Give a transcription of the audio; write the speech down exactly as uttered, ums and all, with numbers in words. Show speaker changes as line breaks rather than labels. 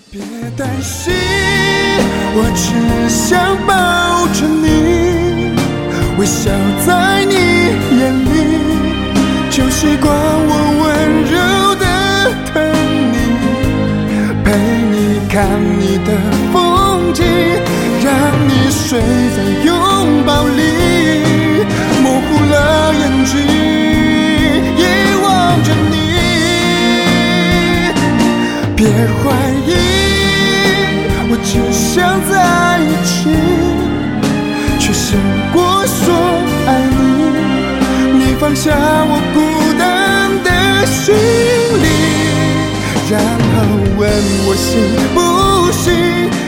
别担心，我只想抱着你，微笑在你眼里，就习惯我温柔的疼你，陪你看你的风景，让你睡在拥抱里，模糊了眼睛，遗忘着你。别怀疑，我只想在一起，却胜过说爱你。你放下我孤单的心灵，然后问我行不行，